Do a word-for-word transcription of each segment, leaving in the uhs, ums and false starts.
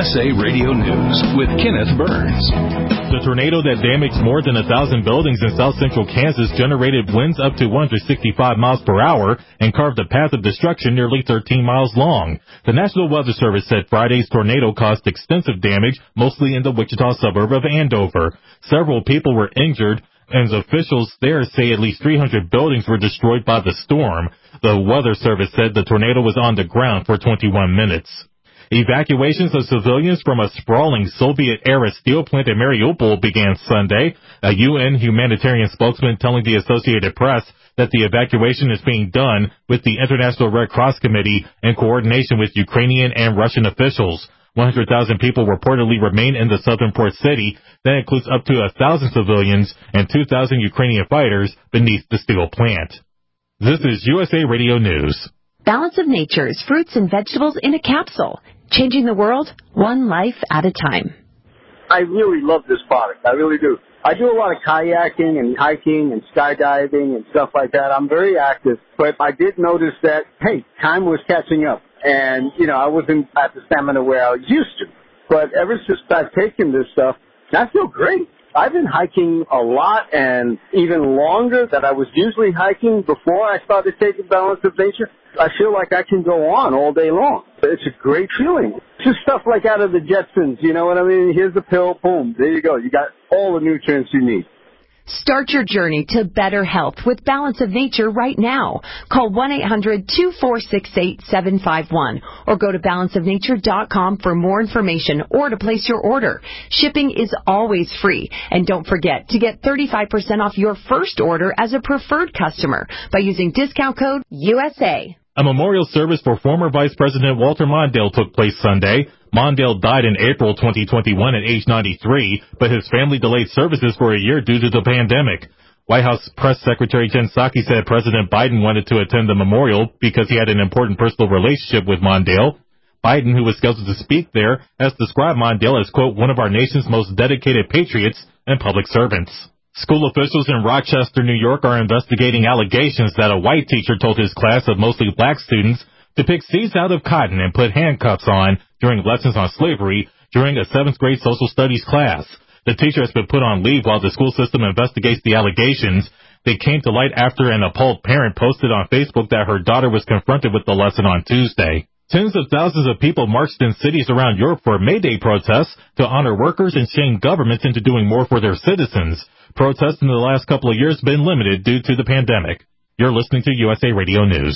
S A Radio News with Kenneth Burns. The tornado that damaged more than a thousand buildings in south central Kansas generated winds up to one hundred sixty-five miles per hour and carved a path of destruction nearly thirteen miles long. The National Weather Service said Friday's tornado caused extensive damage, mostly in the Wichita suburb of Andover. Several people were injured, and officials there say at least three hundred buildings were destroyed by the storm. The Weather Service said the tornado was on the ground for twenty-one minutes. Evacuations of civilians from a sprawling Soviet-era steel plant in Mariupol began Sunday. A U N humanitarian spokesman telling the Associated Press that the evacuation is being done with the International Red Cross Committee in coordination with Ukrainian and Russian officials. one hundred thousand people reportedly remain in the southern port city. That includes up to one thousand civilians and two thousand Ukrainian fighters beneath the steel plant. This is U S A Radio News. Balance of Nature's fruits and vegetables in a capsule. Changing the world, one life at a time. I really love this product. I really do. I do a lot of kayaking and hiking and skydiving and stuff like that. I'm very active, but I did notice that, hey, time was catching up. And, you know, I wasn't at the stamina where I was used to. But ever since I've taken this stuff, I feel great. I've been hiking a lot and even longer than I was usually hiking before I started taking Balance of Nature. I feel like I can go on all day long. It's a great feeling. It's just stuff like out of the Jetsons, you know what I mean? Here's the pill, boom, there you go. You got all the nutrients you need. Start your journey to better health with Balance of Nature right now. Call one eight hundred two four six eight seven five one or go to balance of nature dot com for more information or to place your order. Shipping is always free. And don't forget to get thirty-five percent off your first order as a preferred customer by using discount code U S A. A memorial service for former Vice President Walter Mondale took place Sunday. Mondale died in April twenty twenty-one at age ninety-three, but his family delayed services for a year due to the pandemic. White House Press Secretary Jen Psaki said President Biden wanted to attend the memorial because he had an important personal relationship with Mondale. Biden, who was scheduled to speak there, has described Mondale as, quote, one of our nation's most dedicated patriots and public servants. School officials in Rochester, New York, are investigating allegations that a white teacher told his class of mostly black students to pick seeds out of cotton and put handcuffs on during lessons on slavery during a seventh grade social studies class. The teacher has been put on leave while the school system investigates the allegations. They came to light after an appalled parent posted on Facebook that her daughter was confronted with the lesson on Tuesday. Tens of thousands of people marched in cities around Europe for May Day protests to honor workers and shame governments into doing more for their citizens. Protests in the last couple of years have been limited due to the pandemic. You're listening to U S A Radio News.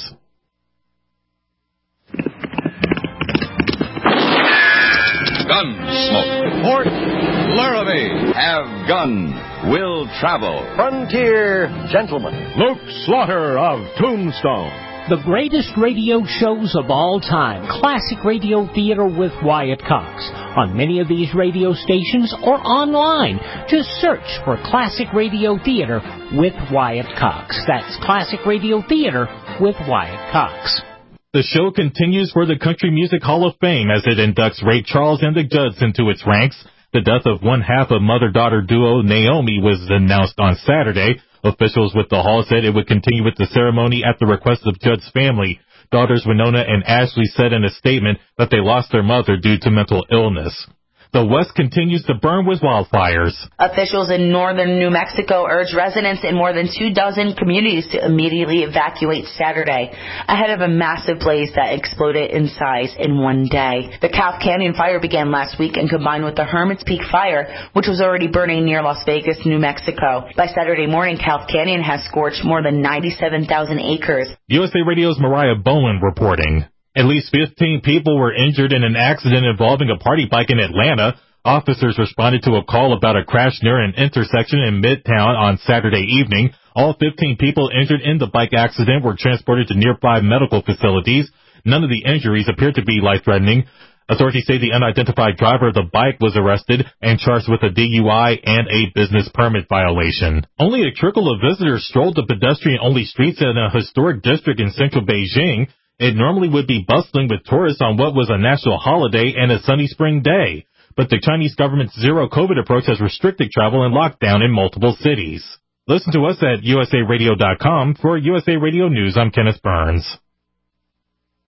Gunsmoke. Port Laramie. Have gun. Will travel. Frontier Gentleman. Luke Slaughter of Tombstone. The greatest radio shows of all time, Classic Radio Theater with Wyatt Cox. On many of these radio stations or online, just search for Classic Radio Theater with Wyatt Cox. That's Classic Radio Theater with Wyatt Cox. The show continues for the Country Music Hall of Fame as it inducts Ray Charles and the Judds into its ranks. The death of one half of mother-daughter duo Naomi was announced on Saturday. Officials with the hall said it would continue with the ceremony at the request of Judd's family. Daughters Winona and Ashley said in a statement that they lost their mother due to mental illness. The West continues to burn with wildfires. Officials in northern New Mexico urged residents in more than two dozen communities to immediately evacuate Saturday ahead of a massive blaze that exploded in size in one day. The Calf Canyon fire began last week and combined with the Hermit's Peak fire, which was already burning near Las Vegas, New Mexico. By Saturday morning, Calf Canyon has scorched more than ninety-seven thousand acres. U S A Radio's Mariah Bowen reporting. At least fifteen people were injured in an accident involving a party bike in Atlanta. Officers responded to a call about a crash near an intersection in Midtown on Saturday evening. All fifteen people injured in the bike accident were transported to nearby medical facilities. None of the injuries appeared to be life-threatening. Authorities say the unidentified driver of the bike was arrested and charged with a D U I and a business permit violation. Only a trickle of visitors strolled the pedestrian-only streets in a historic district in central Beijing. It normally would be bustling with tourists on what was a national holiday and a sunny spring day. But the Chinese government's zero-COVID approach has restricted travel and lockdown in multiple cities. Listen to us at U S A radio dot com. For U S A Radio News, I'm Kenneth Burns.